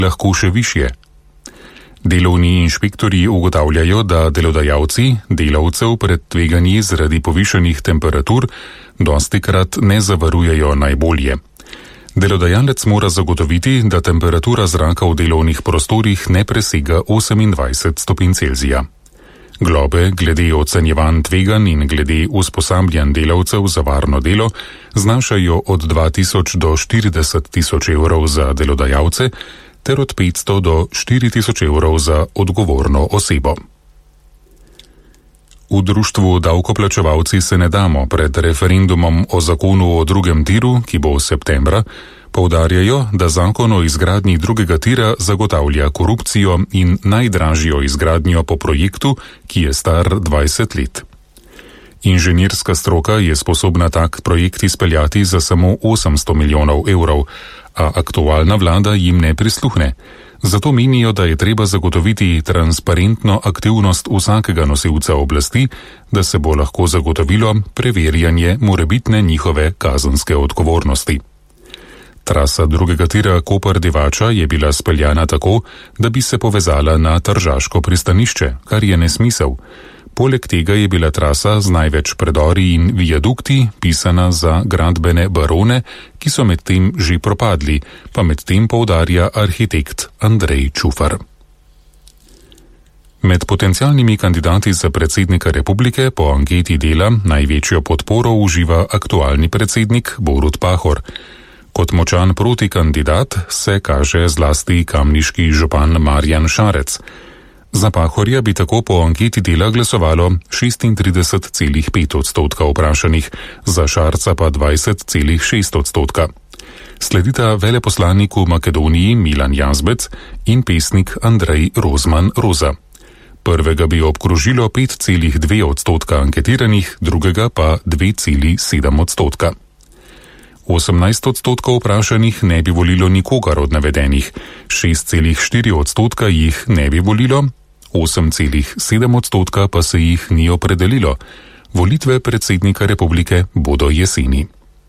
lahko še višje. Delovni inšpektorji ugotavljajo, da delodajalci delavcev pred tveganji zaradi povišanih temperatur dostikrat ne zavarujejo najbolje. Delodajalec mora zagotoviti, da temperatura zraka v delovnih prostorih ne presega 28 stopinj Celzija. Globe glede ocenjevanj tveganj in glede usposabljanj delavcev za varno delo znašajo od 2000 do 40 tisoč evrov za delodajalce ter od 500 do 4000 evrov za odgovorno osebo. V društvu Davkoplačevalci se ne damo pred referendumom o zakonu o drugem tiru, ki bo septembra, poudarjajo, da zakon o izgradnji drugega tira zagotavlja korupcijo in najdražjo izgradnjo po projektu, ki je star 20 let. Inženirska stroka je sposobna tak projekt izpeljati za samo 800 milijonov evrov, a aktualna vlada jim ne prisluhne. Zato menijo, da je treba zagotoviti transparentno aktivnost vsakega nosilca oblasti, da se bo lahko zagotovilo preverjanje morebitne njihove kazenske odgovornosti. Trasa drugega tira Koper-Divača je bila speljana tako, da bi se povezala na tržaško pristanišče, kar je nesmisel. Poleg tega je bila trasa z največ predori in viadukti pisana za gradbene barone, ki so medtem že propadli, pa medtem poudarja arhitekt Andrej Čufar. Med potencialnimi kandidati za predsednika republike po anketi Dela največjo podporo uživa aktualni predsednik Borut Pahor. Kot močan protikandidat se kaže zlasti kamniški župan Marjan Šarec. Za Pahorja bi tako po anketi Dela glasovalo 36,5 odstotka vprašanih, za Šarca pa 20,6 odstotka. Sledita veleposlanik v Makedoniji Milan Jazbec in pesnik Andrej Rozman Roza. Prvega bi obkrožilo 5,2 odstotka anketiranih, drugega pa 2,7 odstotka. 18 odstotkov vprašanih ne bi volilo nikogar od navedenih, 6,4 odstotka jih ne bi volilo, 8,7 odstotka pa se jih ni opredelilo. Volitve predsednika republike bodo jeseni.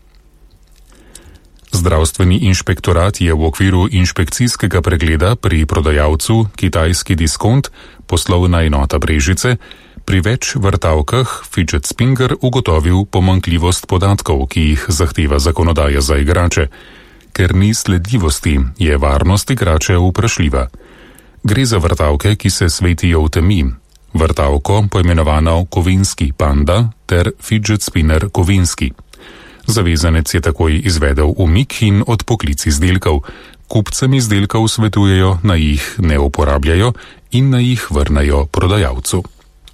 Zdravstveni inšpektorat je v okviru inšpekcijskega pregleda pri prodajalcu Kitajski diskont, poslovna enota Brežice, pri več vrtavkah Fidget Spinner ugotovil pomanjkljivost podatkov, ki jih zahteva zakonodaja za igrače. Ker ni sledljivosti, je varnost igrače vprašljiva. Gre za vrtavke, ki se svetijo v temi. Vrtavko, poimenovano Kovinski panda, ter Fidget Spinner Kovinski. Zavezanec je takoj izvedel umik in odpoklic izdelkov. Kupcem izdelkov svetujejo, naj jih ne uporabljajo in naj jih vrnejo prodajalcu.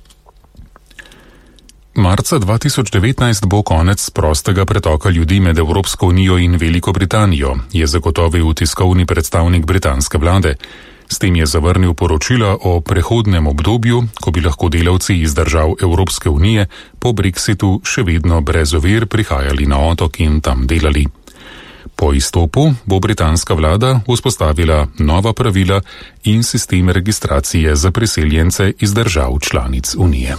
Marca 2019 bo konec prostega pretoka ljudi med Evropsko unijo in Veliko Britanijo, je zagotovil tiskovni predstavnik britanske vlade. S tem je zavrnil poročila o prehodnem obdobju, ko bi lahko delavci iz držav Evropske unije po Brexitu še vedno brez ovir prihajali na otok in tam delali. Po izstopu bo britanska vlada vzpostavila nova pravila in sistem registracije za priseljence iz držav članic unije.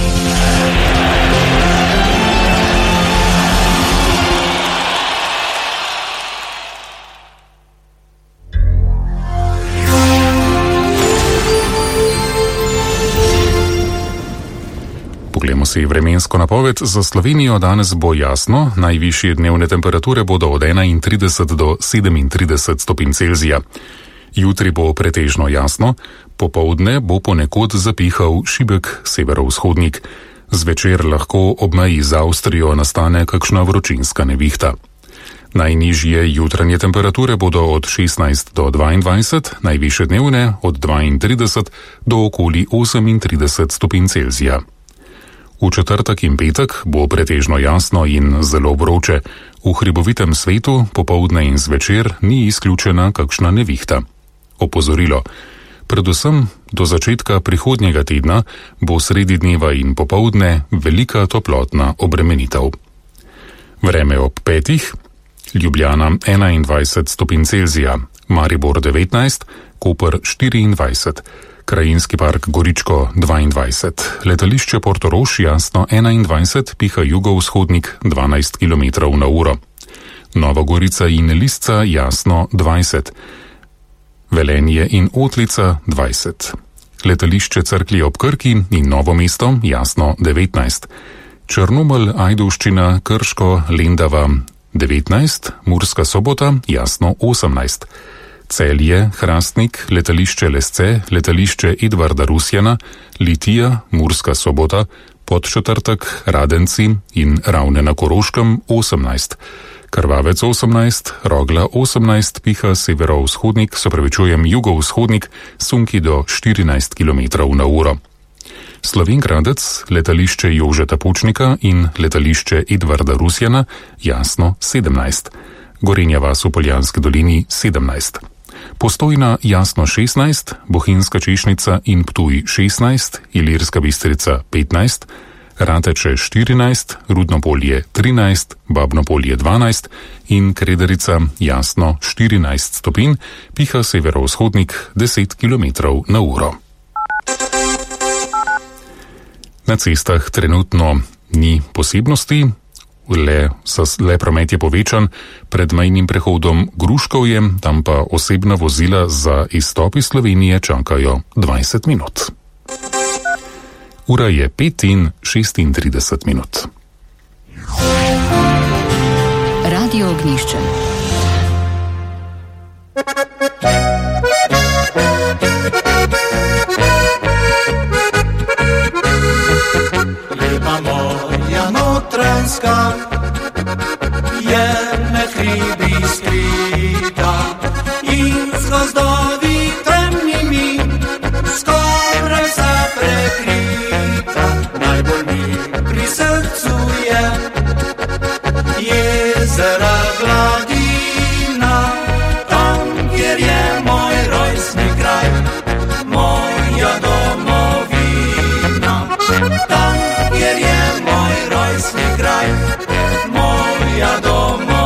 Poglejmo si vremensko napoved. Za Slovenijo danes bo jasno, najvišje dnevne temperature bodo od 31 do 37 stopinj Celzija. Jutri bo pretežno jasno, popoldne bo ponekod zapihal šibek severovzhodnik. Zvečer lahko ob meji z Avstrijo nastane kakšna vročinska nevihta. Najnižje jutranje temperature bodo od 16 do 22, najvišje dnevne od 32 do okoli 38 stopinj Celzija. V četrtek in petek bo pretežno jasno in zelo vroče. V hribovitem svetu popoldne in zvečer ni izključena kakšna nevihta. Opozorilo. Predvsem do začetka prihodnjega tedna bo sredi dneva in popoldne velika toplotna obremenitev. Vreme ob 5. Ljubljana 21 stopinj Celzija, Maribor 19, Koper 24, Krajinski park Goričko 22, letališče Portorož jasno 21, piha jugovzhodnik 12 km/h. Nova Gorica in Lisca jasno 20, Velenje in Otlica 20, letališče Cerklje ob Krki in Novo mesto Jasno 19, Črnomelj, Ajdovščina, Krško, Lendava 19, Murska Sobota Jasno 18, Celje, Hrastnik, letališče Lesce, letališče Edvarda Rusjana, Litija, Murska Sobota, Podčetrtek, Radenci in Ravne na Koroškem 18, Krvavec 18, Rogla 18, piha severovzhodnik, jugovzhodnik, sunki do 14 km/h. Slovenjgradec, letališče Jožeta Pučnika in letališče Edvarda Rusjana Jasno 17, Gorenja vas v Poljanski dolini 17, Postojna Jasno 16, Bohinjska Češnica in Ptuj 16, Ilirska Bistrica 15, Rateče 14, Rudno polje 13, Babno polje 12 in Krederica Jasno 14 stopinj, piha severovzhodnik 10 km/h. Na cestah trenutno ni posebnosti, le promet je povečan pred mejnim prehodom Gruškovje, tam pa osebna vozila za izstop iz Slovenije čakajo 20 minut. Ura je 5:36. Radio Ognjišče. Lepa moja Notranjska je med hribi skrita in z gozdovi temnimi skoraj vsa prekrita. Najbolj mi pri srcu je jezera Gladina, tam kjer je moj rojstni kraj, moja domovina. Tam kjer je moj rojstni kraj, moja domovina.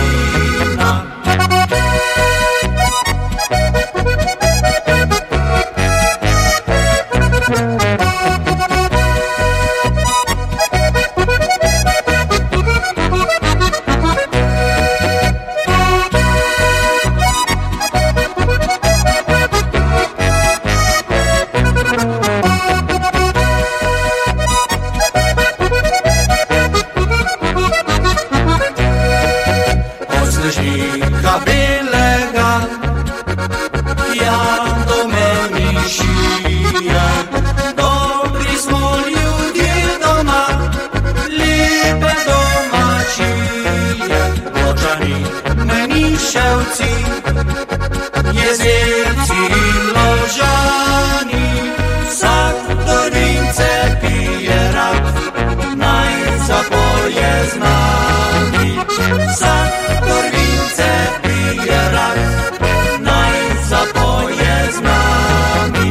Jezerci in Ložani, vsak do vince pije rad, naj zapoje z nami. Vsak do vince pije rad, naj zapoje z nami.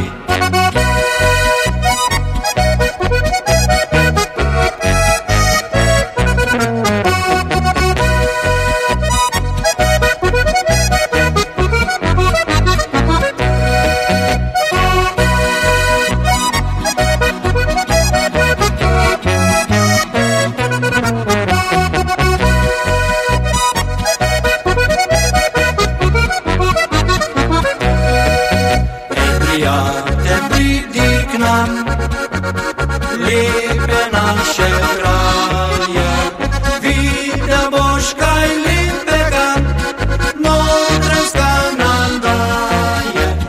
Prijatelj, pridi k nam,